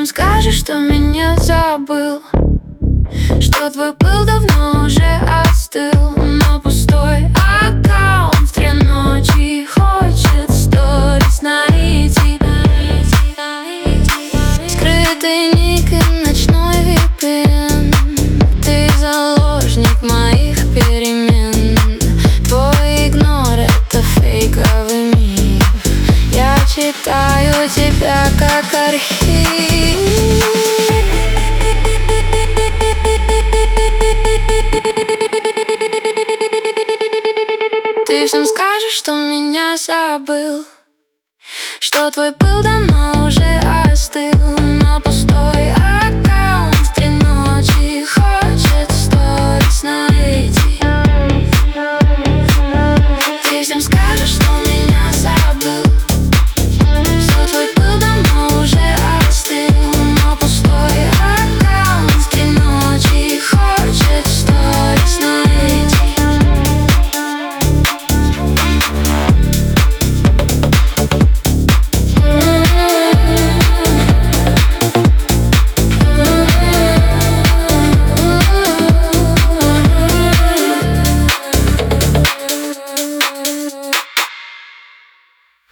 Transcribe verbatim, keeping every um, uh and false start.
скажешь, что меня забыл, что твой пыл давно уже остыл, но пустой аккаунт в три ночи хочет сторис найти. Скрытый ник и ночной ви пи эн, ты заложник моих перемен. Твой игнор — это фейковый миф, я читаю тебя как архив. Ты всем скажешь, что меня забыл, что твой пыл давно уже